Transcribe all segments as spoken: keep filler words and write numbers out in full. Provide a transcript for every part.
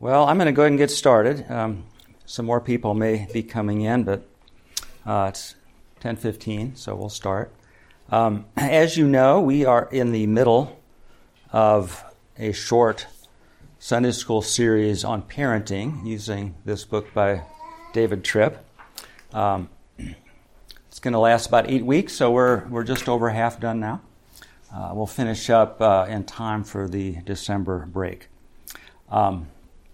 Well, I'm going to go ahead and get started. Um, some more people may be coming in, but uh, it's ten fifteen, so we'll start. Um, as you know, we are in the middle of a short Sunday school series on parenting using this book by David Tripp. Um, it's going to last about eight weeks, so we're we're just over half done now. Uh, we'll finish up uh, in time for the December break. Um,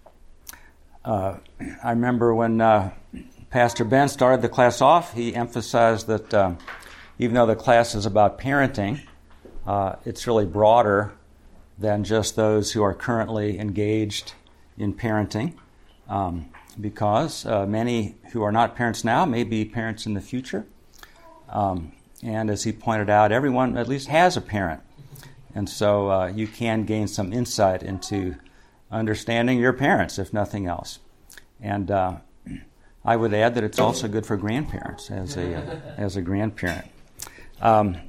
uh, I remember when uh, Pastor Ben started the class off, he emphasized that um, even though the class is about parenting, uh, it's really broader than just those who are currently engaged in parenting, um, because uh, many who are not parents now may be parents in the future. Um, and as he pointed out, everyone at least has a parent. And so uh, you can gain some insight into understanding your parents, if nothing else. And uh, I would add that it's also good for grandparents as a uh, as a grandparent. Um,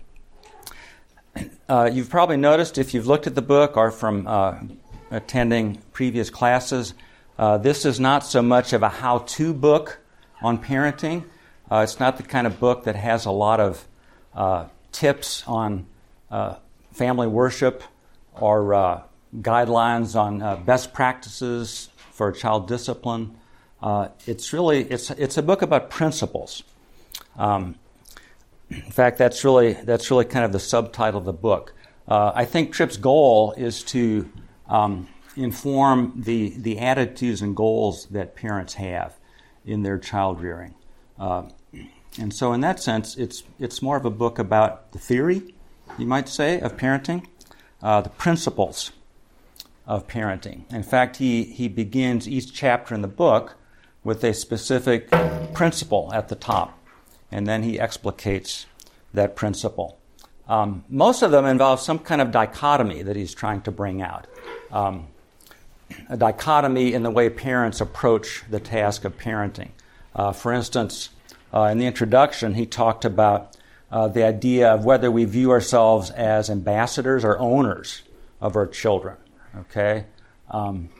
uh, you've probably noticed, if you've looked at the book or from uh, attending previous classes, uh, this is not so much of a how-to book on parenting. Uh, it's not the kind of book that has a lot of uh, tips on uh, family worship or uh, guidelines on uh, best practices for child discipline. Uh, it's really it's it's a book about principles. Um, in fact, that's really that's really kind of the subtitle of the book. Uh, I think Tripp's goal is to um, inform the the attitudes and goals that parents have in their child rearing. Uh, and so, in that sense, it's it's more of a book about the theory, you might say, of parenting, uh, the principles of parenting. In fact, he, he begins each chapter in the book with a specific principle at the top, and then he explicates that principle. Um, most of them involve some kind of dichotomy that he's trying to bring out. Um, a dichotomy in the way parents approach the task of parenting. Uh, for instance, uh, in the introduction, he talked about uh, the idea of whether we view ourselves as ambassadors or owners of our children. Okay, um,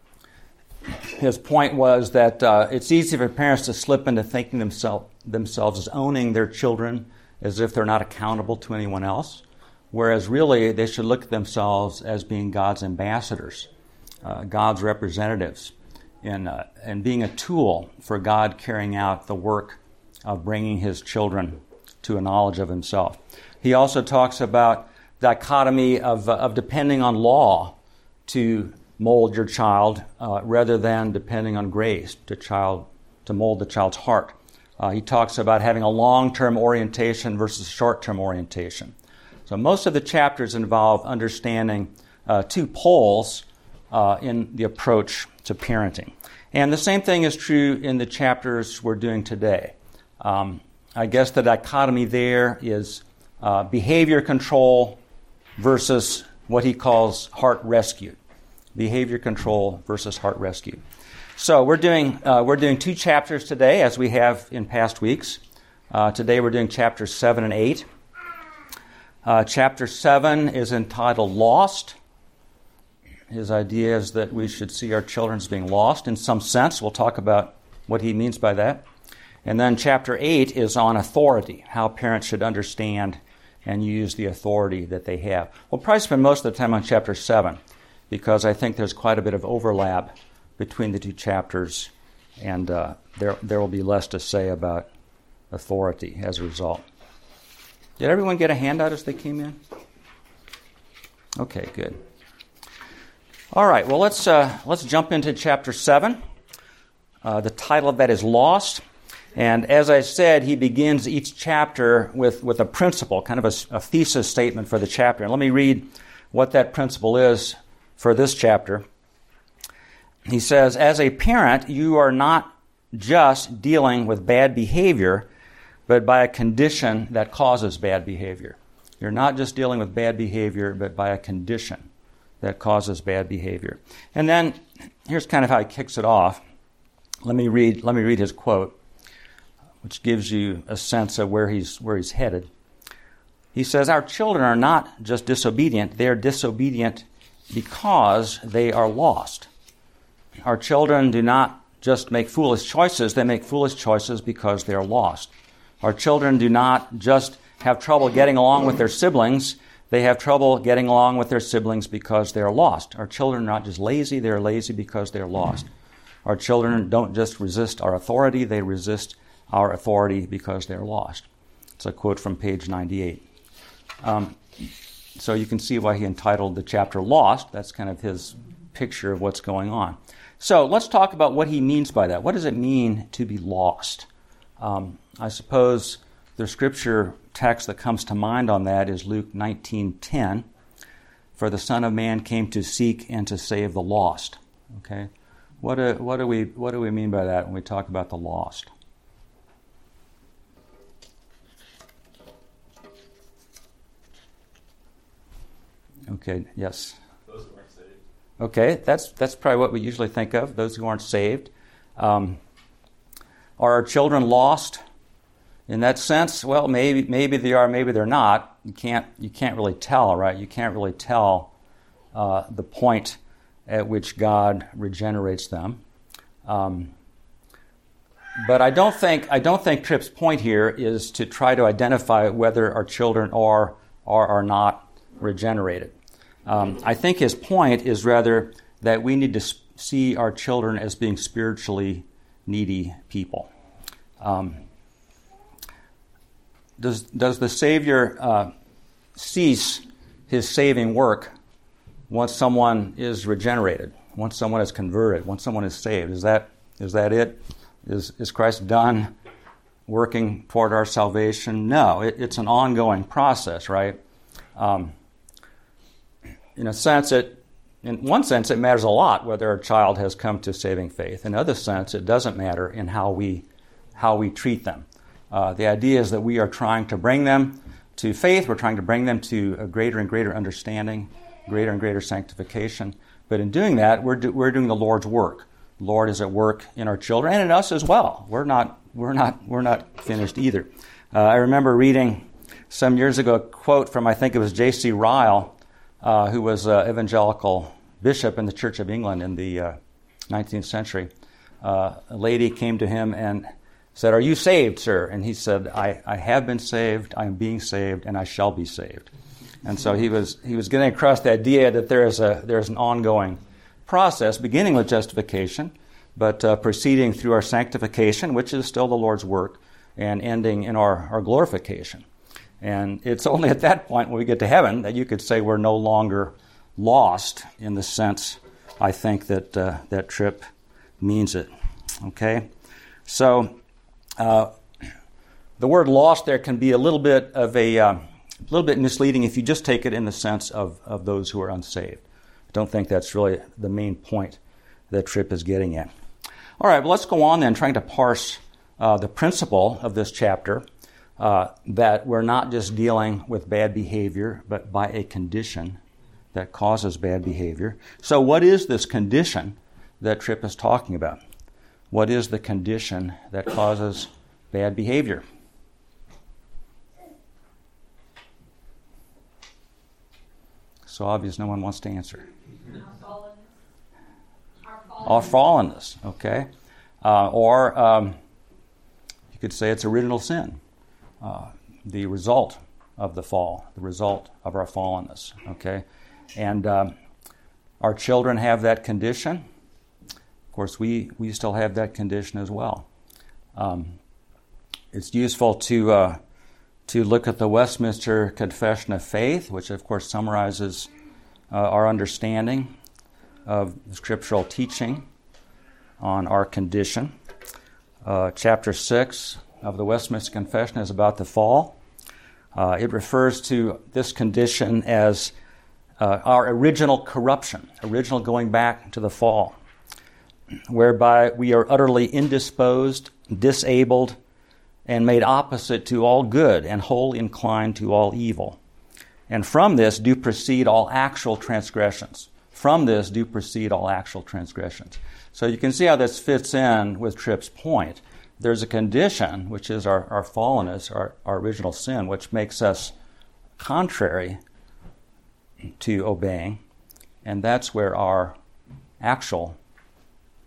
his point was that uh, it's easy for parents to slip into thinking themselves themselves as owning their children as if they're not accountable to anyone else, whereas really they should look at themselves as being God's ambassadors, uh, God's representatives, in uh, and being a tool for God carrying out the work of bringing His children to a knowledge of Himself. He also talks about dichotomy of uh, of depending on law to mold your child, uh, rather than depending on grace to child to mold the child's heart. Uh, he talks about having a long-term orientation versus short-term orientation. So most of the chapters involve understanding uh, two poles uh, in the approach to parenting. And the same thing is true in the chapters we're doing today. Um, I guess the dichotomy there is uh, behavior control versus what he calls heart rescue. Behavior control versus heart rescue. So we're doing uh, we're doing two chapters today, as we have in past weeks. Uh, today we're doing chapters seven and eight. Uh, chapter seven is entitled Lost. His idea is that we should see our children as being lost in some sense. We'll talk about what he means by that. And then chapter eight is on authority, how parents should understand and use the authority that they have. We'll probably spend most of the time on chapter seven, because I think there's quite a bit of overlap between the two chapters, and uh, there there will be less to say about authority as a result. Did everyone get a handout as they came in? Okay, good. All right, well, let's uh, let's jump into chapter seven. Uh, the title of that is Lost. And as I said, he begins each chapter with, with a principle, kind of a, a thesis statement for the chapter. And let me read what that principle is for this chapter. He says, as a parent, you are not just dealing with bad behavior, but by a condition that causes bad behavior. You're not just dealing with bad behavior, but by a condition that causes bad behavior. And then here's kind of how he kicks it off. Let me read, let me read his quote, which gives you a sense of where he's where he's headed. He says, our children are not just disobedient, they are disobedient because they are lost. our children do not just make foolish choices, they make foolish choices because they are lost. Our children do not just have trouble getting along with their siblings, they have trouble getting along with their siblings because they are lost. Our children are not just lazy, they are lazy because they are lost. Our children don't just resist our authority, they resist our authority because they're lost. It's a quote from page ninety-eight. Um, so you can see why he entitled the chapter Lost. That's kind of his picture of what's going on. So let's talk about what he means by that. What does it mean to be lost? Um, I suppose the scripture text that comes to mind on that is Luke nineteen ten. For the Son of Man came to seek and to save the lost. Okay, what do, what do we what do we mean by that when we talk about the lost? Okay, yes. Those who aren't saved. Okay, that's that's probably what we usually think of, those who aren't saved. Um, are our children lost? In that sense, well, maybe maybe they are, maybe they're not. You can't you can't really tell, right? You can't really tell uh, the point at which God regenerates them. Um, but I don't think I don't think Tripp's point here is to try to identify whether our children are or are not regenerated. Um, I think his point is rather that we need to see our children as being spiritually needy people. Um, does does the Savior uh, cease his saving work once someone is regenerated, once someone is converted, once someone is saved? Is that is that it? Is is Christ done working toward our salvation? No, it, it's an ongoing process, right? Um, in a sense, it in one sense it matters a lot whether a child has come to saving faith. In another sense, it doesn't matter in how we how we treat them. Uh, the idea is that we are trying to bring them to faith. We're trying to bring them to a greater and greater understanding, greater and greater sanctification. But in doing that, we're do, we're doing the Lord's work. The Lord is at work in our children and in us as well. We're not we're not we're not finished either. Uh, I remember reading some years ago a quote from I think it was J C Ryle, uh, who was an evangelical bishop in the Church of England in the uh, nineteenth century. Uh, a lady came to him and said, "Are you saved, sir?" And he said, I, I have been saved, I am being saved, and I shall be saved. And so he was he was getting across the idea that there is a there is an ongoing process, beginning with justification, but uh, proceeding through our sanctification, which is still the Lord's work, and ending in our, our glorification. And it's only at that point when we get to heaven that you could say we're no longer lost in the sense, I think, that uh, that Tripp means it. Okay? So Uh, the word lost there can be a little bit of a uh, little bit misleading if you just take it in the sense of, of those who are unsaved. I don't think that's really the main point that Tripp is getting at. All right, well, let's go on then, trying to parse uh, the principle of this chapter, uh, that we're not just dealing with bad behavior, but by a condition that causes bad behavior. So what is this condition that Tripp is talking about? What is the condition that causes bad behavior? So obvious, no one wants to answer. Our fallenness. Our fallenness, okay. Uh, or um, you could say it's original sin, uh, the result of the fall, the result of our fallenness, okay. And um, our children have that condition. Of course, we, we still have that condition as well. Um, it's useful to uh, to look at the Westminster Confession of Faith, which of course summarizes uh, our understanding of scriptural teaching on our condition. Uh, chapter six of the Westminster Confession is about the fall. Uh, it refers to this condition as uh, our original corruption, original going back to the fall, whereby we are utterly indisposed, disabled, and made opposite to all good, and wholly inclined to all evil. And from this do proceed all actual transgressions. From this do proceed all actual transgressions. So you can see how this fits in with Tripp's point. There's a condition, which is our, our fallenness, our, our original sin, which makes us contrary to obeying, and that's where our actual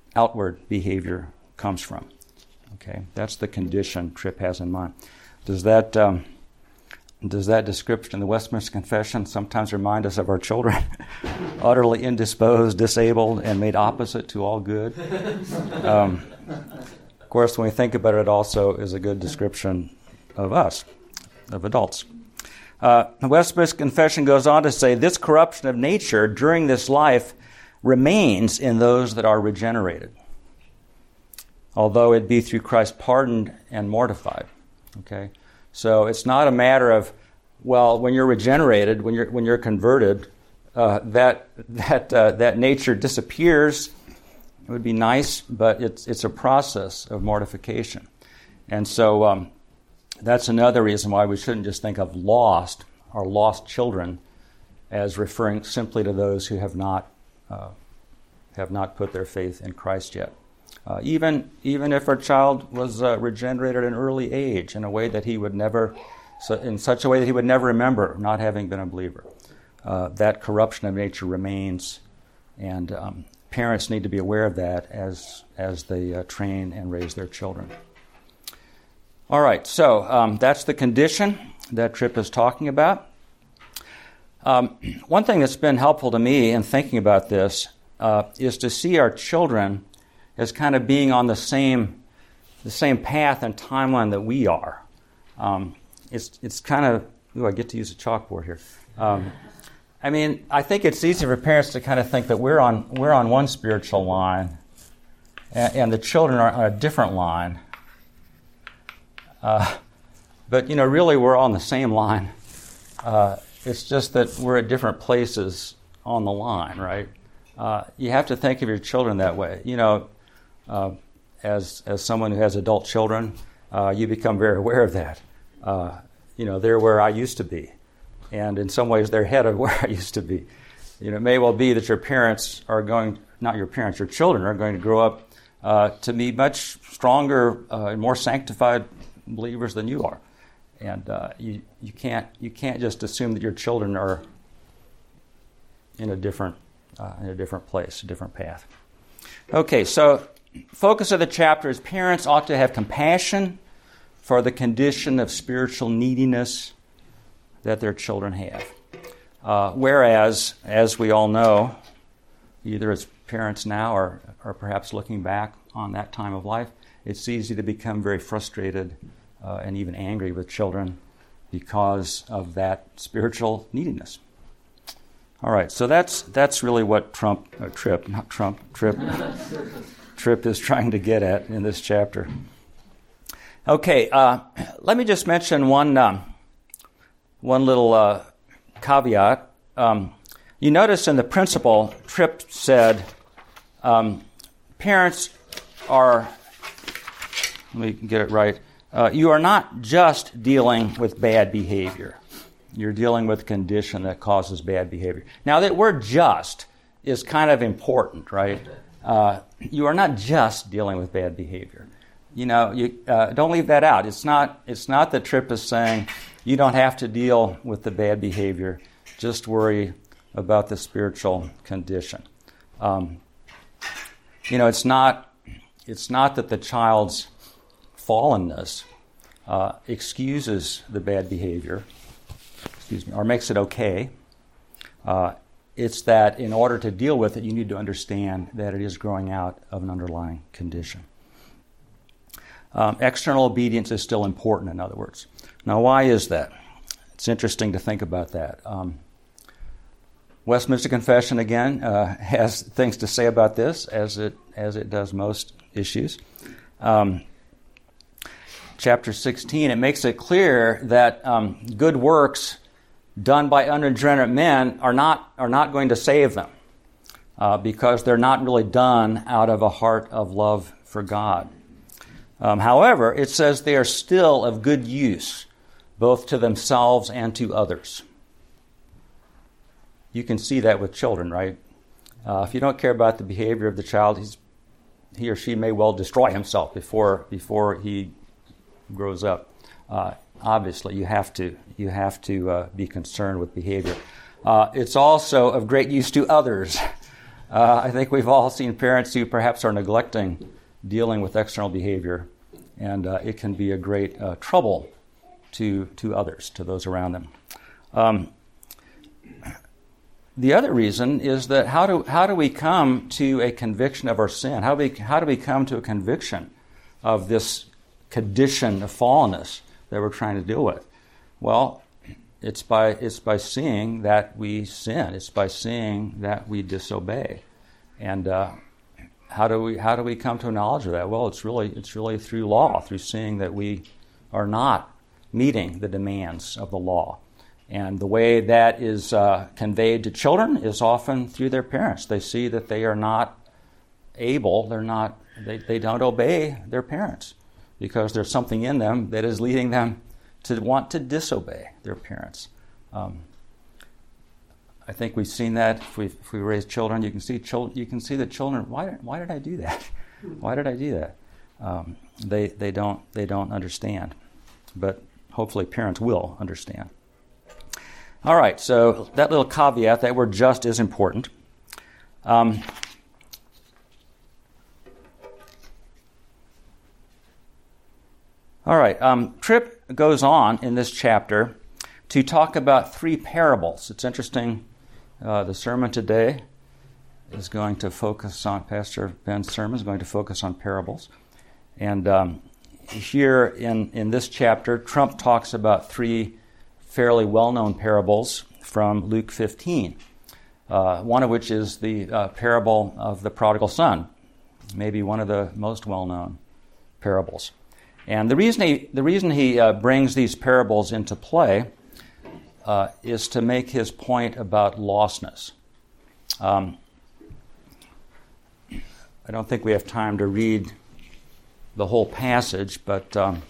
outward behavior comes from. Okay, that's the condition Tripp has in mind. Does that um, does that description in the Westminster Confession sometimes remind us of our children, utterly indisposed, disabled, and made opposite to all good? Um, of course, when we think about it, it also is a good description of us, of adults. Uh, the Westminster Confession goes on to say, this corruption of nature during this life remains in those that are regenerated, although it be through Christ pardoned and mortified. Okay, so it's not a matter of, well, when you're regenerated, when you're when you're converted, uh, that that uh, that nature disappears. It would be nice, but it's it's a process of mortification, and so um, that's another reason why we shouldn't just think of lost or lost children as referring simply to those who have not uh, have not put their faith in Christ yet. Uh, even even if our child was uh, regenerated at an early age in a way that he would never, so in such a way that he would never remember not having been a believer, uh, that corruption of nature remains, and um, parents need to be aware of that as as they uh, train and raise their children. All right, so um, that's the condition that Tripp is talking about. Um, one thing that's been helpful to me in thinking about this uh, is to see our children as kind of being on the same the same path and timeline that we are. Um, it's it's kind of, ooh, I get to use a chalkboard here. Um, I mean, I think it's easy for parents to kind of think that we're on we're on one spiritual line, and, and the children are on a different line. Uh, but you know, really, we're on the same line. Uh, it's just that we're at different places on the line, right? Uh, you have to think of your children that way. You know. Uh, as as someone who has adult children, uh, you become very aware of that. Uh, you know, they're where I used to be, and in some ways they're ahead of where I used to be. You know, it may well be that your parents are going, not your parents, your children are going to grow up uh, to be much stronger uh, and more sanctified believers than you are, and uh, you you can't you can't just assume that your children are in a different uh, in a different place, a different path. Okay, so. Focus of the chapter is parents ought to have compassion for the condition of spiritual neediness that their children have. Uh, whereas, as we all know, either as parents now or, or perhaps looking back on that time of life, it's easy to become very frustrated uh, and even angry with children because of that spiritual neediness. All right, so that's that's really what Trump, uh, Tripp, not Trump, Tripp... Tripp is trying to get at in this chapter. Okay, uh, let me just mention one um, one little uh, caveat. Um, you notice in the principle, Tripp said, um, parents are, let me get it right, uh, you are not just dealing with bad behavior. You're dealing with a condition that causes bad behavior. Now, that word just is kind of important, right? Uh, you are not just dealing with bad behavior. You know, you uh, don't leave that out. It's not. It's not that Tripp is saying you don't have to deal with the bad behavior. Just worry about the spiritual condition. Um, you know, it's not. It's not that the child's fallenness uh, excuses the bad behavior. Excuse me, or makes it okay. Uh, It's that in order to deal with it, you need to understand that it is growing out of an underlying condition. Um, external obedience is still important, in other words. Now, why is that? It's interesting to think about that. Um, Westminster Confession, again, uh, has things to say about this, as it as it does most issues. Um, chapter sixteen, it makes it clear that um, good works done by unregenerate men are not are not going to save them uh, because they're not really done out of a heart of love for God. Um, however, it says they are still of good use, both to themselves and to others. You can see that with children, right? Uh, if you don't care about the behavior of the child, he's, he or she may well destroy himself before before he grows up. Uh, Obviously, you have to you have to uh, be concerned with behavior. Uh, it's also of great use to others. Uh, I think we've all seen parents who perhaps are neglecting dealing with external behavior, and uh, it can be a great uh, trouble to to others, to those around them. Um, the other reason is that how do how do we come to a conviction of our sin? How do we how do we come to a conviction of this condition of fallenness that we're trying to deal with? Well, it's by it's by seeing that we sin. It's by seeing that we disobey. And uh, how do we how do we come to a knowledge of that? Well, it's really it's really through law, through seeing that we are not meeting the demands of the law. And the way that is uh, conveyed to children is often through their parents. They see that they are not able, they're not, they, they don't obey their parents because there's something in them that is leading them to want to disobey their parents. Um, I think we've seen that if we if we raise children. You can see children. You can see the children. Why why did I do that? Why did I do that? Um, they they don't they don't understand, but hopefully parents will understand. All right, so that little caveat, that word just is important. Um, all right, um, Tripp goes on in this chapter to talk about three parables. It's interesting, uh, the sermon today is going to focus on, Pastor Ben's sermon is going to focus on parables. And um, here in, in this chapter, Trump talks about three fairly well-known parables from Luke fifteen, uh, one of which is the uh, parable of the prodigal son, maybe one of the most well-known parables. And the reason he the reason he uh, brings these parables into play uh, is to make his point about lostness. Um, I don't think we have time to read the whole passage, but um,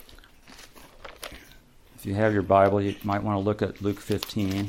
if you have your Bible, you might want to look at Luke fifteen.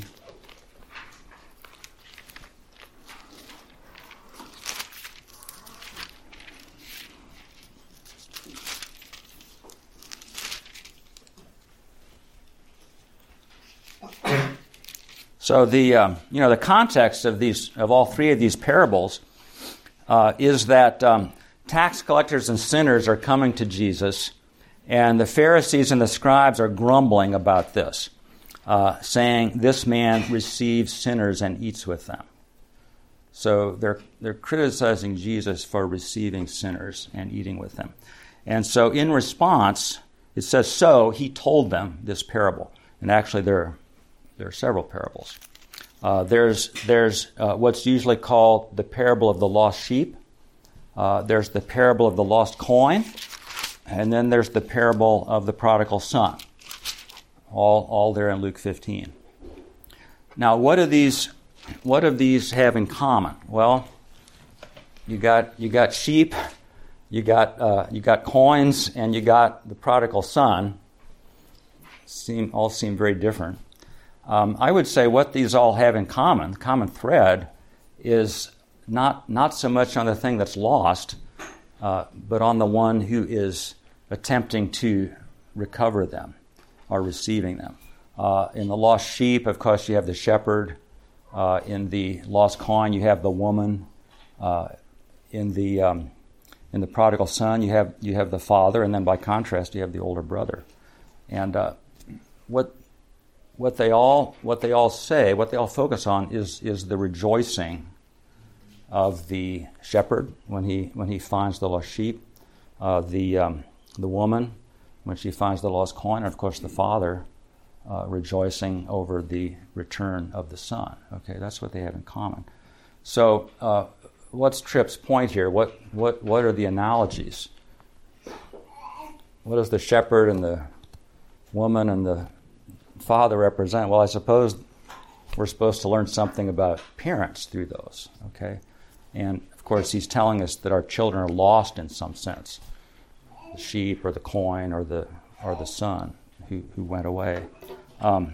So the um, you know the context of these of all three of these parables uh, is that um, tax collectors and sinners are coming to Jesus. And the Pharisees and the scribes are grumbling about this, uh, saying, this man receives sinners and eats with them. So they're they're criticizing Jesus for receiving sinners and eating with them. And so in response, it says, so he told them this parable. And actually there, there are several parables. Uh, there's there's uh, what's usually called the parable of the lost sheep. Uh, there's the parable of the lost coin. And then there's the parable of the prodigal son, all all there in Luke fifteen. Now, what do these what do these have in common? Well, you got you got sheep, you got uh, you got coins, and you got the prodigal son. Seem all seem very different. Um, I would say what these all have in common, the common thread, is not not so much on the thing that's lost. Uh, but on the one who is attempting to recover them or receiving them. Uh, in the lost sheep, of course, you have the shepherd. Uh, in the lost coin, you have the woman. Uh, in the um, in the prodigal son, you have you have the father, and then by contrast, you have the older brother. And uh, what what they all what they all say, what they all focus on, is is the rejoicing of the shepherd when he when he finds the lost sheep, uh, the um, the woman when she finds the lost coin, and of course the father uh, rejoicing over the return of the son. Okay, that's what they have in common. So, uh, what's Tripp's point here? What what what are the analogies? What does the shepherd and the woman and the father represent? Well, I suppose we're supposed to learn something about parents through those. Okay. And, of course, he's telling us that our children are lost in some sense. The sheep or the coin or the or the son who, who went away. Um,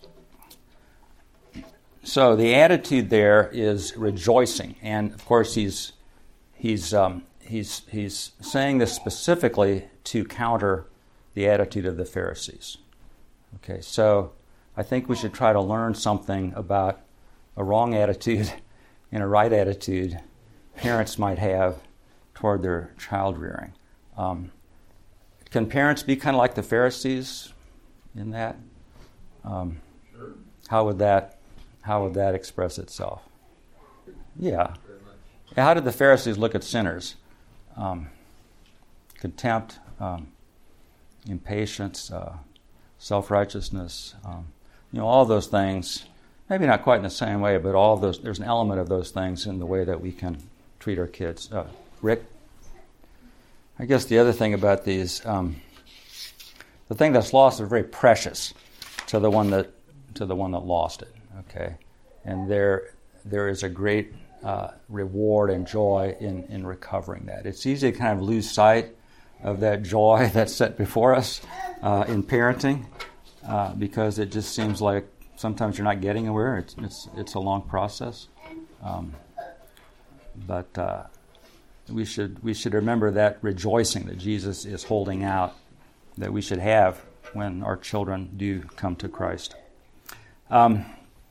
so the attitude there is rejoicing. And, of course, he's he's um, he's he's saying this specifically to counter the attitude of the Pharisees. Okay, so I think we should try to learn something about a wrong attitude in a right attitude parents might have toward their child rearing. Um, can parents be kind of like the Pharisees in that? Um, Sure. how would that how would that express itself? Yeah. How did the Pharisees look at sinners? Um, contempt, um, impatience, uh, self-righteousness, um, you know, all those things. Maybe not quite in the same way, but all of those. There's an element of those things in the way that we can treat our kids. Uh, Rick, I guess the other thing about these, um, the thing that's lost is very precious to the one that to the one that lost it. Okay, and there there is a great uh, reward and joy in in recovering that. It's easy to kind of lose sight of that joy that's set before us uh, in parenting uh, because it just seems like sometimes you're not getting anywhere. It's it's it's a long process, um, but uh, we should we should remember that rejoicing that Jesus is holding out that we should have when our children do come to Christ. Um,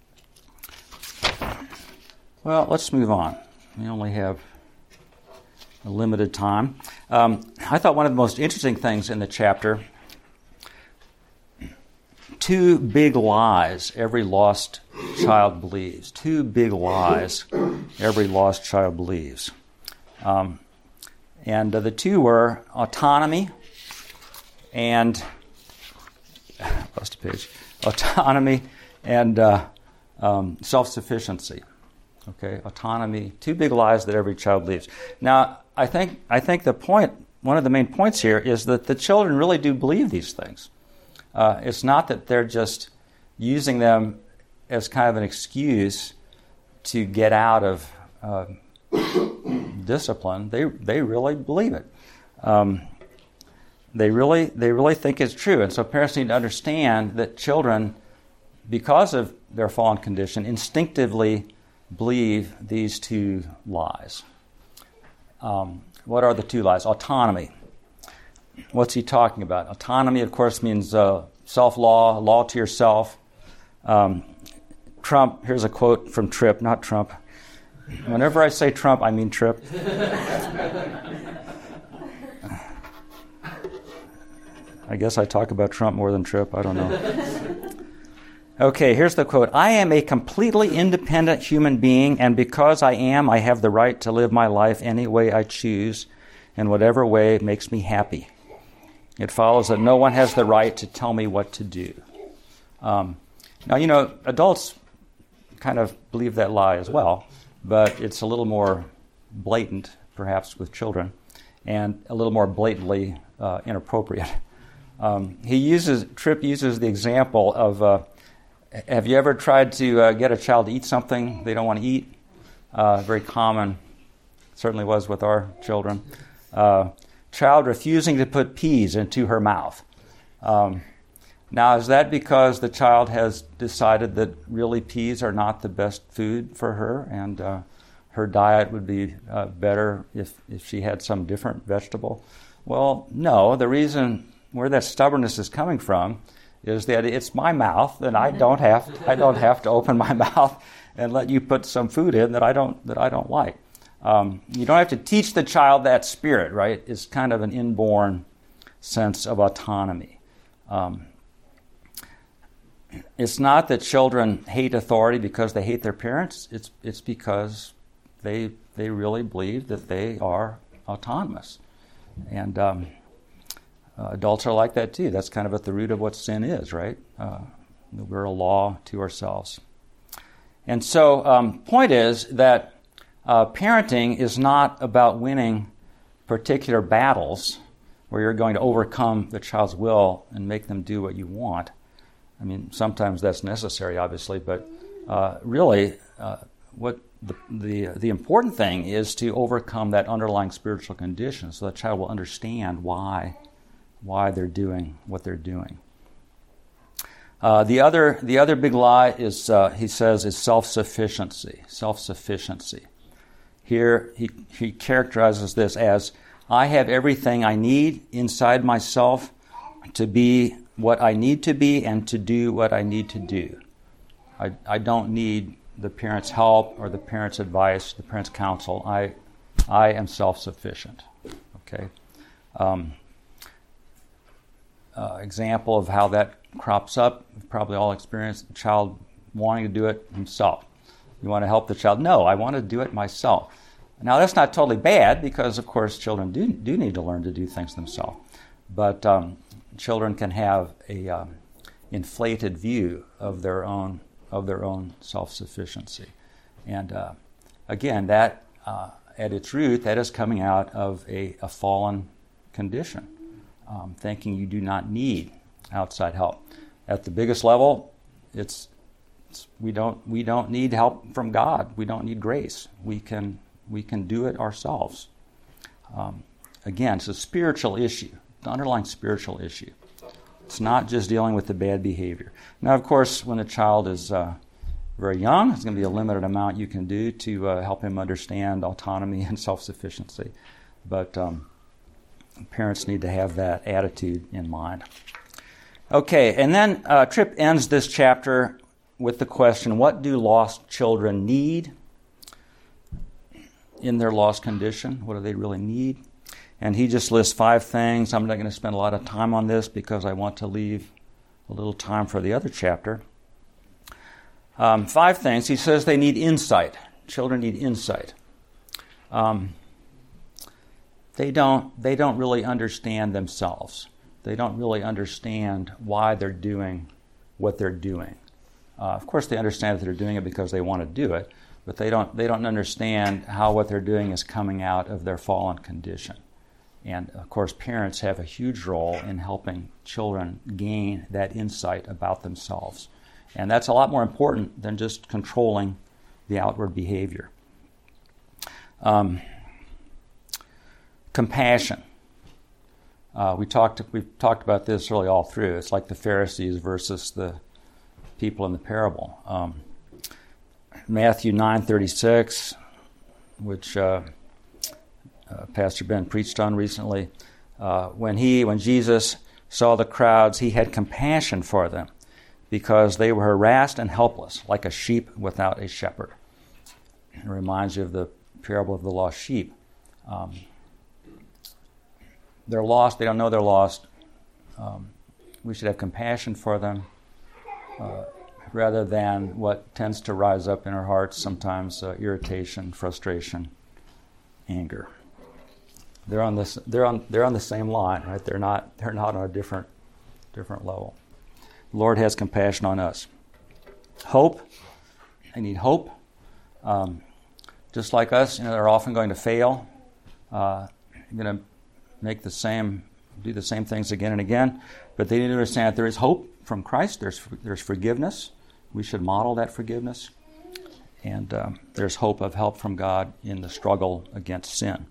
well, let's move on. We only have a limited time. Um, I thought one of the most interesting things in the chapter, two big lies every lost child believes. Two big lies every lost child believes. Um, and uh, the two were autonomy and lost a page. Autonomy and uh, um, self-sufficiency. Okay, autonomy. Two big lies that every child believes. Now, I think I think the point, one of the main points here, is that the children really do believe these things. Uh, it's not that they're just using them as kind of an excuse to get out of uh, discipline. They they really believe it. Um, they really they really think it's true, and so parents need to understand that children, because of their fallen condition, instinctively believe these two lies. Um, what are the two lies? Autonomy. What's he talking about? Autonomy, of course, means uh, self-law, law to yourself. Um, Trump, here's a quote from Tripp, not Trump. Whenever I say Trump, I mean Tripp. I guess I talk about Trump more than Tripp, I don't know. Okay, here's the quote. I am a completely independent human being, and because I am, I have the right to live my life any way I choose, in whatever way makes me happy. It follows that no one has the right to tell me what to do. Um, now, you know, adults kind of believe that lie as well, but it's a little more blatant, perhaps, with children, and a little more blatantly uh, inappropriate. Um, he uses, Tripp uses the example of, uh, have you ever tried to uh, get a child to eat something they don't want to eat? Uh, very common, certainly was with our children. Uh, child refusing to put peas into her mouth. Um, now, is that because the child has decided that really peas are not the best food for her, and uh, her diet would be uh, better if, if she had some different vegetable? Well, no. The reason where that stubbornness is coming from is that it's my mouth, and I don't have I don't have to open my mouth and let you put some food in that I don't that I don't like. Um, you don't have to teach the child that spirit, right? It's kind of an inborn sense of autonomy. Um, it's not that children hate authority because they hate their parents. It's it's because they they really believe that they are autonomous, and um, uh, adults are like that too. That's kind of at the root of what sin is, right? Uh, we're a law to ourselves, and so um, point is that uh, parenting is not about winning particular battles where you're going to overcome the child's will and make them do what you want. I mean, sometimes that's necessary, obviously, but uh, really, uh, what the, the the important thing is to overcome that underlying spiritual condition, so the child will understand why why they're doing what they're doing. Uh, the other the other big lie is uh, he says is self-sufficiency. Self-sufficiency. Here he he characterizes this as, I have everything I need inside myself to be what I need to be and to do what I need to do. I, I don't need the parent's help or the parent's advice, the parent's counsel. I, I am self-sufficient. Okay. Um, uh, example of how that crops up. We've probably all experienced the child wanting to do it himself. You want to help the child? No, I want to do it myself. Now, that's not totally bad because, of course, children do do need to learn to do things themselves. But um, children can have a um, inflated view of their own of their own self-sufficiency, and uh, again, that uh, at its root, that is coming out of a, a fallen condition, um, thinking you do not need outside help. At the biggest level, it's, it's we don't we don't need help from God. We don't need grace. We can. We can do it ourselves. Um, again, it's a spiritual issue, the underlying spiritual issue. It's not just dealing with the bad behavior. Now, of course, when the child is uh, very young, there's going to be a limited amount you can do to uh, help him understand autonomy and self-sufficiency. But um, parents need to have that attitude in mind. Okay, and then uh, Tripp ends this chapter with the question, what do lost children need in their lost condition? What do they really need? And he just lists five things. I'm not going to spend a lot of time on this because I want to leave a little time for the other chapter. Um, five things. He says they need insight. Children need insight. Um, they don't. They don't really understand themselves. They don't really understand why they're doing what they're doing. Uh, of course, they understand that they're doing it because they want to do it. But they don't they don't understand how what they're doing is coming out of their fallen condition. And, of course, parents have a huge role in helping children gain that insight about themselves. And that's a lot more important than just controlling the outward behavior. Um, compassion. Uh, we talked we've talked about this really all through. It's like the Pharisees versus the people in the parable. Um, Matthew nine thirty-six, which uh, uh, Pastor Ben preached on recently, uh, when he, when Jesus saw the crowds, he had compassion for them because they were harassed and helpless, like a sheep without a shepherd. It reminds you of the parable of the lost sheep. Um, they're lost. They don't know they're lost. Um, we should have compassion for them. Uh, rather than what tends to rise up in our hearts sometimes, uh, irritation, frustration, anger. They're on this. They're on. They're on the same line, right? They're not. They're not on a different, different level. The Lord has compassion on us. Hope. They need hope. Um, just like us, you know, they're often going to fail. Uh, going to make the same, do the same things again and again. But they need to understand that there is hope from Christ. There's there's forgiveness. We should model that forgiveness. And um, there's hope of help from God in the struggle against sin.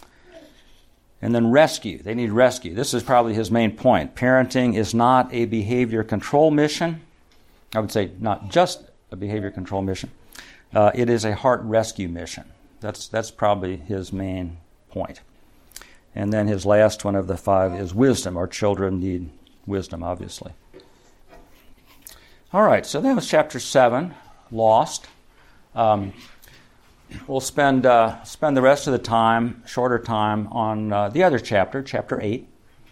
And then rescue. They need rescue. This is probably his main point. Parenting is not a behavior control mission. I would say not just a behavior control mission. Uh, it is a heart rescue mission. That's that's probably his main point. And then his last one of the five is wisdom. Our children need wisdom, obviously. All right, so that was chapter seven, Lost. Um, we'll spend uh, spend the rest of the time, shorter time, on uh, the other chapter, chapter eight.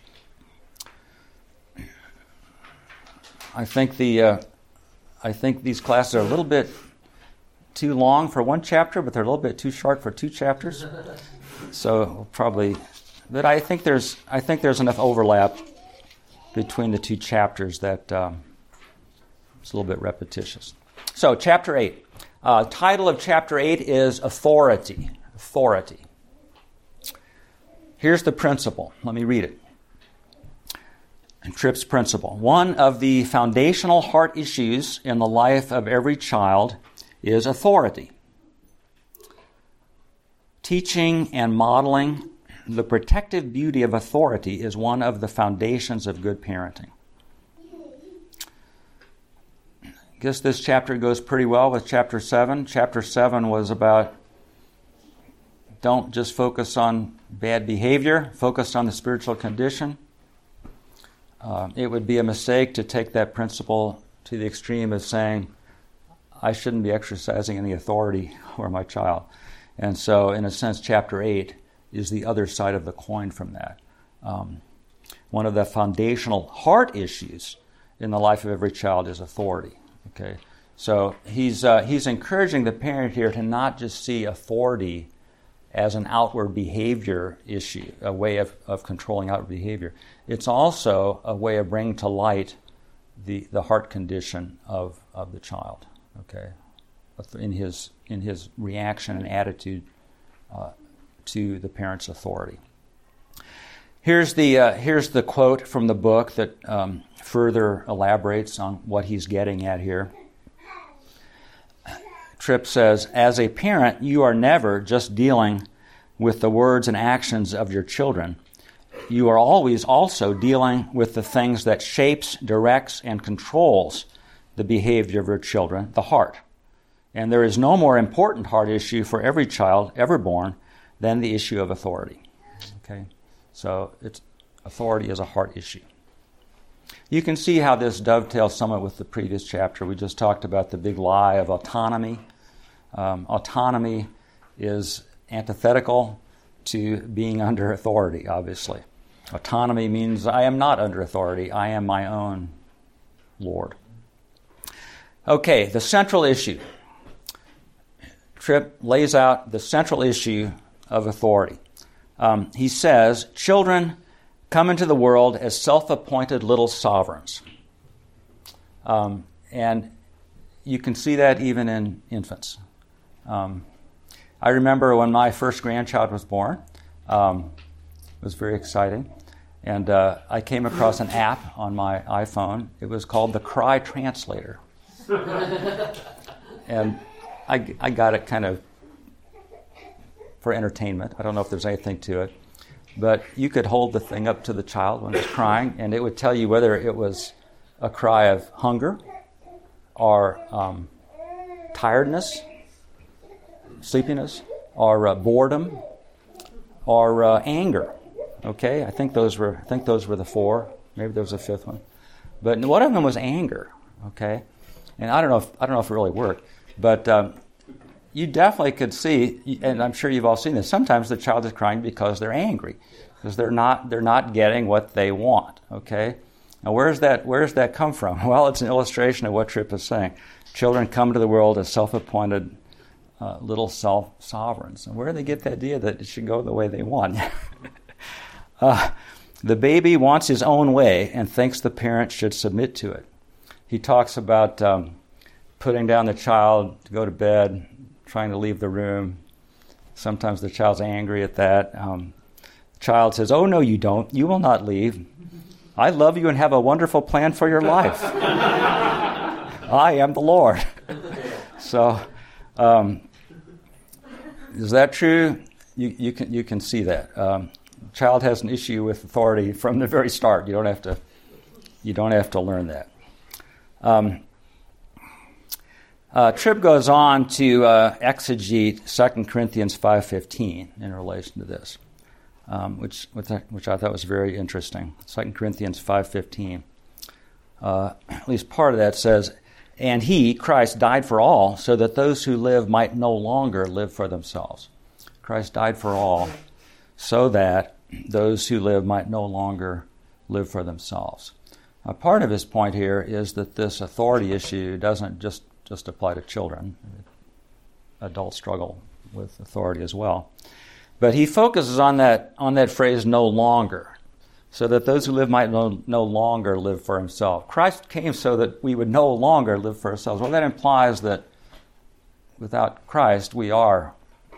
I think the uh, I think these classes are a little bit too long for one chapter, but they're a little bit too short for two chapters. So we'll probably, but I think there's I think there's enough overlap between the two chapters that. Um, It's a little bit repetitious. So, chapter eight. Uh, title of chapter eight is Authority. Authority. Here's the principle. Let me read it. Tripp's principle. One of the foundational heart issues in the life of every child is authority. Teaching and modeling the protective beauty of authority is one of the foundations of good parenting. I guess this chapter goes pretty well with chapter seven. Chapter seven was about don't just focus on bad behavior, focus on the spiritual condition. Uh, it would be a mistake to take that principle to the extreme of saying, I shouldn't be exercising any authority over my child. And so, in a sense, chapter eight is the other side of the coin from that. Um, one of the foundational heart issues in the life of every child is authority. Okay, so he's uh, he's encouraging the parent here to not just see authority as an outward behavior issue, a way of, of controlling outward behavior. It's also a way of bringing to light the, the heart condition of, of the child. Okay, in his in his reaction and attitude uh, to the parent's authority. Here's the uh, here's the quote from the book that um, further elaborates on what he's getting at here. Tripp says, "As a parent, you are never just dealing with the words and actions of your children. You are always also dealing with the things that shapes, directs, and controls the behavior of your children, the heart. And there is no more important heart issue for every child ever born than the issue of authority." Okay, so it's authority is a heart issue. You can see how this dovetails somewhat with the previous chapter. We just talked about the big lie of autonomy. Um, autonomy is antithetical to being under authority, obviously. Autonomy means I am not under authority. I am my own Lord. Okay, the central issue. Tripp lays out the central issue of authority. Um, he says, children come into the world as self-appointed little sovereigns. Um, and you can see that even in infants. Um, I remember when my first grandchild was born. Um, it was very exciting. And uh, I came across an app on my iPhone. It was called the Cry Translator. And I, I got it kind of for entertainment. I don't know if there's anything to it. But you could hold the thing up to the child when it's crying, and it would tell you whether it was a cry of hunger or um, tiredness, sleepiness, or uh, boredom, or uh, anger. Okay, I think those were I think those were the four. Maybe there was a fifth one, but one of them was anger. Okay, and I don't know if I don't know if it really worked, but um, you definitely could see, and I'm sure you've all seen this. Sometimes the child is crying because they're angry, because they're not they're not getting what they want. Okay, now where's that where's that come from? Well, it's an illustration of what Tripp is saying. Children come to the world as self-appointed uh, little self-sovereigns. And where do they get the idea that it should go the way they want? uh, the baby wants his own way and thinks the parent should submit to it. He talks about um, putting down the child to go to bed, trying to leave the room. Sometimes the child's angry at that. Um, the child says, "Oh, no, you don't. You will not leave. I love you and have a wonderful plan for your life. I am the Lord." So, um, is that true? You, you can you can see that. Um, child has an issue with authority from the very start. You don't have to you don't have to learn that. Um, Uh, Tripp goes on to uh, exegete Second Corinthians five fifteen in relation to this, um, which which I thought was very interesting. Second Corinthians five fifteen. Uh, at least part of that says, "And he, Christ, died for all, so that those who live might no longer live for themselves." Christ died for all, so that those who live might no longer live for themselves. Now, part of his point here is that this authority issue doesn't just just apply to children. Adults struggle with authority as well. But he focuses on that on that phrase, "no longer," so that those who live might no, no longer live for himself. Christ came so that we would no longer live for ourselves. Well, that implies that without Christ, we are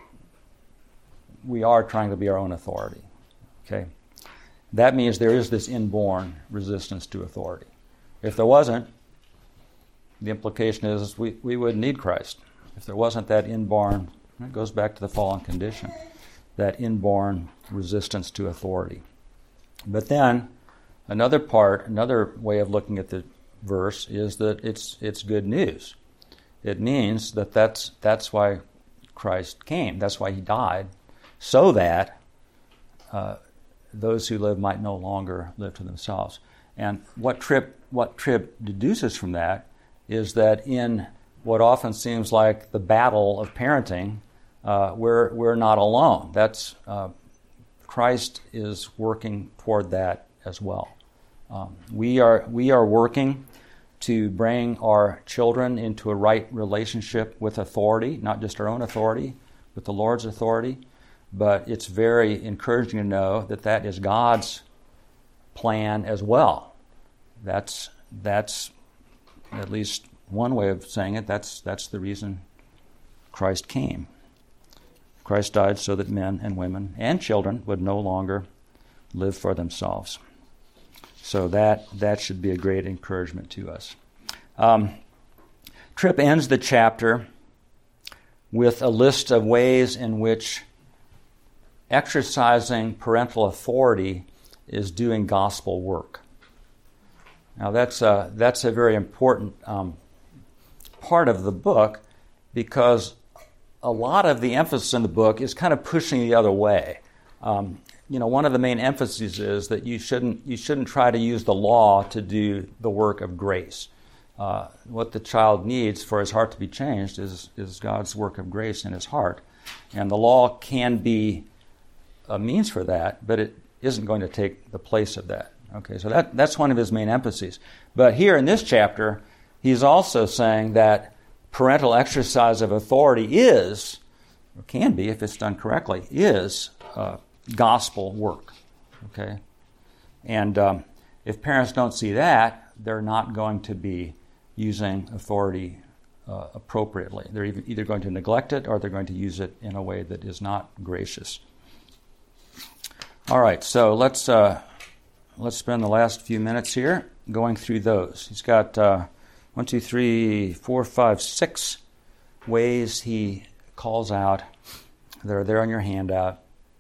we are trying to be our own authority. Okay? That means there is this inborn resistance to authority. If there wasn't, the implication is we, we wouldn't need Christ. If there wasn't that inborn, it goes back to the fallen condition, that inborn resistance to authority. But then, another part, another way of looking at the verse is that it's it's good news. It means that that's, that's why Christ came. That's why he died, so that uh, those who live might no longer live to themselves. And what Tripp, what Tripp deduces from that is that in what often seems like the battle of parenting, uh, we're we're not alone. That's uh, Christ is working toward that as well. Um, we are we are working to bring our children into a right relationship with authority, not just our own authority, but the Lord's authority. But it's very encouraging to know that that is God's plan as well. That's that's at least one way of saying it. That's that's the reason Christ came. Christ died so that men and women and children would no longer live for themselves. So that that should be a great encouragement to us. Um, Tripp ends the chapter with a list of ways in which exercising parental authority is doing gospel work. Now that's a, that's a very important um, part of the book, because a lot of the emphasis in the book is kind of pushing the other way. Um, you know, one of the main emphases is that you shouldn't you shouldn't try to use the law to do the work of grace. Uh, what the child needs for his heart to be changed is is God's work of grace in his heart, and the law can be a means for that, but it isn't going to take the place of that. Okay, so that that's one of his main emphases. But here in this chapter, he's also saying that parental exercise of authority is, or can be if it's done correctly, is uh, gospel work. Okay, and um, if parents don't see that, they're not going to be using authority uh, appropriately. They're either going to neglect it or they're going to use it in a way that is not gracious. All right, so let's uh, let's spend the last few minutes here going through those. He's got uh, one, two, three, four, five, six ways he calls out. They're there on your handout,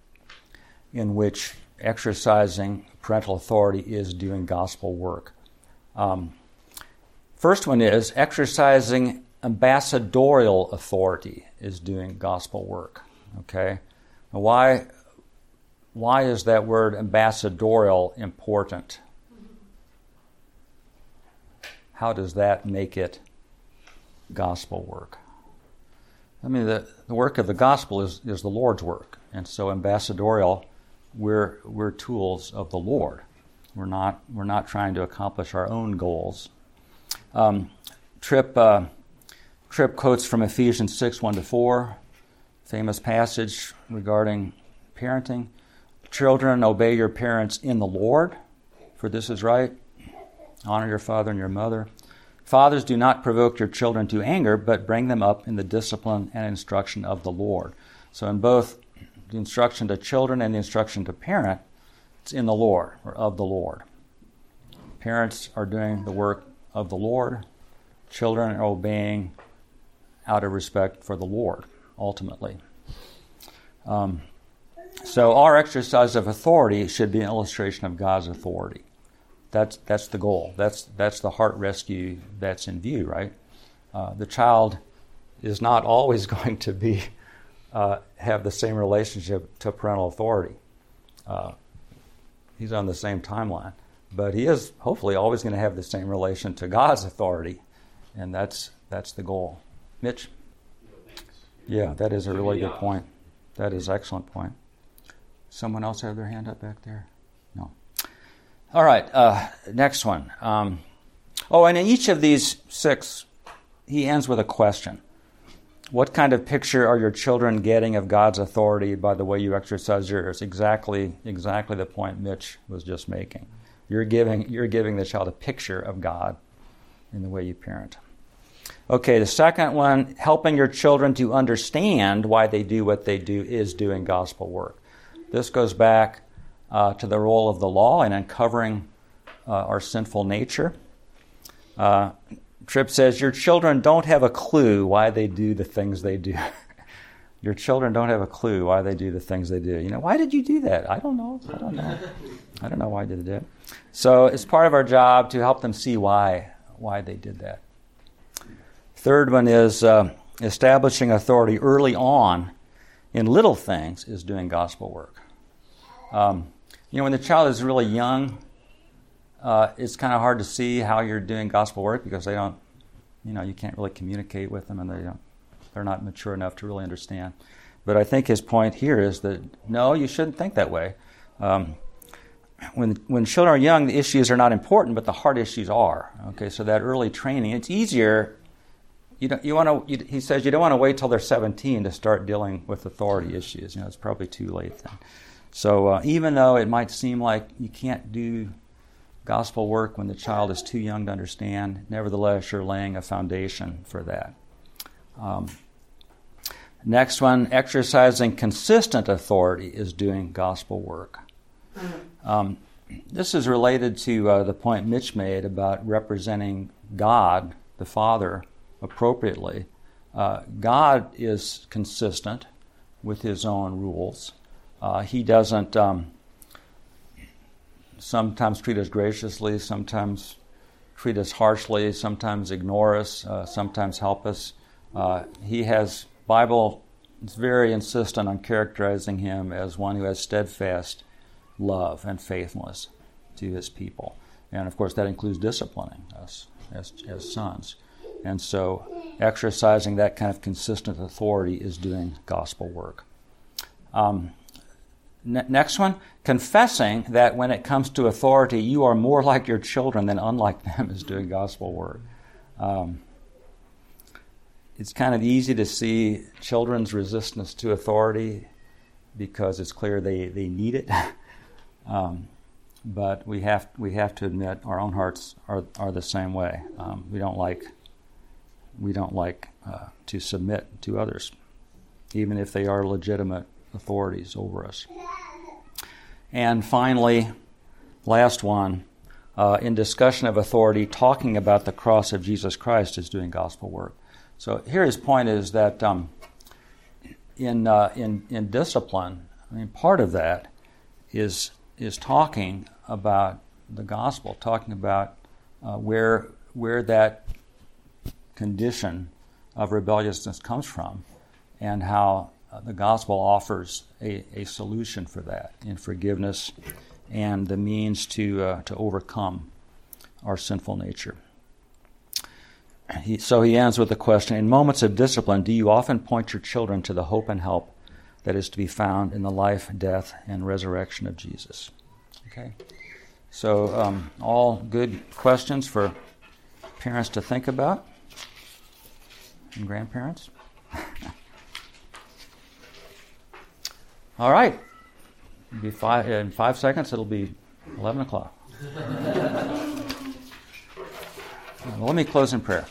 in which exercising parental authority is doing gospel work. Um, first one is exercising ambassadorial authority is doing gospel work. Okay, now why? Why is that word ambassadorial important? How does that make it gospel work? I mean, the, the work of the gospel is, is the Lord's work. And so ambassadorial, we're we're tools of the Lord. We're not we're not trying to accomplish our own goals. Um, Tripp uh, Tripp quotes from Ephesians six, one to four, famous passage regarding parenting. Children, obey your parents in the Lord, for this is right. Honor your father and your mother. Fathers, do not provoke your children to anger, but bring them up in the discipline and instruction of the Lord. So in both the instruction to children and the instruction to parent, it's in the Lord, or of the Lord. Parents are doing the work of the Lord. Children are obeying out of respect for the Lord, ultimately. Um, So our exercise of authority should be an illustration of God's authority. That's that's the goal. That's that's the heart rescue that's in view, right? Uh, the child is not always going to be uh, have the same relationship to parental authority. Uh, he's on the same timeline, but he is hopefully always going to have the same relation to God's authority, and that's that's the goal. Mitch? Yeah, that is a really good point. That is an excellent point. Someone else have their hand up back there? No. All right, uh, next one. Um, oh, and in each of these six, he ends with a question. What kind of picture are your children getting of God's authority by the way you exercise yours? Exactly, exactly the point Mitch was just making. You're giving, you're giving the child a picture of God in the way you parent. Okay, the second one, helping your children to understand why they do what they do is doing gospel work. This goes back uh, to the role of the law in uncovering uh, our sinful nature. Uh, Tripp says, your children don't have a clue why they do the things they do. Your children don't have a clue why they do the things they do. You know, why did you do that? I don't know. I don't know. I don't know why they did it. So it's part of our job to help them see why why they did that. Third one is uh, establishing authority early on in little things is doing gospel work. Um, you know, when the child is really young, uh, it's kind of hard to see how you're doing gospel work because they don't you know, you can't really communicate with them, and they don't, they're not mature enough to really understand. But I think his point here is that, no, you shouldn't think that way. Um, when when children are young, the issues are not important, but the hard issues are. Okay, so that early training, it's easier. You don't, you want to. He says you don't want to wait till they're seventeen to start dealing with authority issues. You know, it's probably too late then. So uh, even though it might seem like you can't do gospel work when the child is too young to understand, nevertheless, you're laying a foundation for that. Um, next one, exercising consistent authority is doing gospel work. Um, this is related to uh, the point Mitch made about representing God, the Father, appropriately. Uh, God is consistent with his own rules. Uh, he doesn't um, sometimes treat us graciously, sometimes treat us harshly, sometimes ignore us, uh, sometimes help us. Uh, he has, Bible is very insistent on characterizing him as one who has steadfast love and faithfulness to his people. And of course that includes disciplining us as, as sons. And so exercising that kind of consistent authority is doing gospel work. Um, ne- next one, confessing that when it comes to authority, you are more like your children than unlike them is doing gospel work. Um, it's kind of easy to see children's resistance to authority because it's clear they, they need it. um, but we have we have to admit our own hearts are are the same way. Um, we don't like we don't like uh, to submit to others, even if they are legitimate authorities over us. And finally, last one, uh, in discussion of authority, talking about the cross of Jesus Christ is doing gospel work. So here his point is that um, in uh, in in discipline, I mean, part of that is is talking about the gospel, talking about uh, where where that condition of rebelliousness comes from, and how uh, the gospel offers a, a solution for that in forgiveness and the means to uh, to overcome our sinful nature. He, so he ends with the question, in moments of discipline, do you often point your children to the hope and help that is to be found in the life, death, and resurrection of Jesus? Okay. So um, all good questions for parents to think about. And grandparents. All right. It'll be five, in five seconds, it'll be eleven o'clock. Well, let me close in prayer.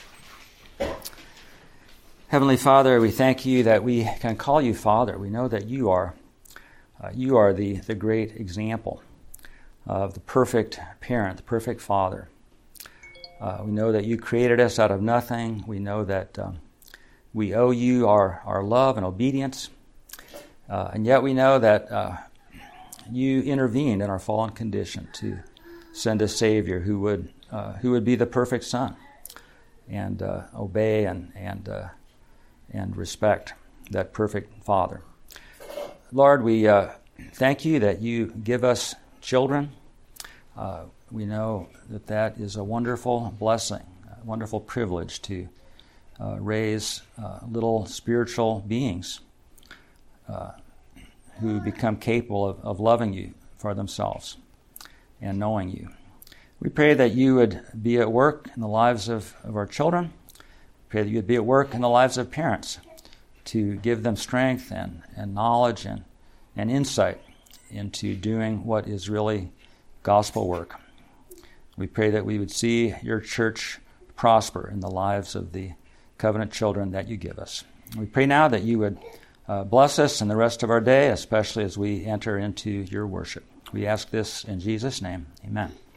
Heavenly Father, we thank you that we can call you Father. We know that you are uh, you are the, the great example of the perfect parent, the perfect father. Uh, we know that you created us out of nothing. We know that um, we owe you our, our love and obedience. Uh, and yet we know that uh, you intervened in our fallen condition to send a Savior who would uh, who would be the perfect Son and uh, obey and and uh, and respect that perfect Father. Lord, we uh, thank you that you give us children. Uh, we know that that is a wonderful blessing, a wonderful privilege to uh, raise uh, little spiritual beings uh, who become capable of, of loving you for themselves and knowing you. We pray that you would be at work in the lives of, of our children. We pray that you would be at work in the lives of parents to give them strength and, and knowledge and, and insight into doing what is really gospel work. We pray that we would see your church prosper in the lives of the covenant children that you give us. We pray now that you would uh, bless us in the rest of our day, especially as we enter into your worship. We ask this in Jesus' name. Amen.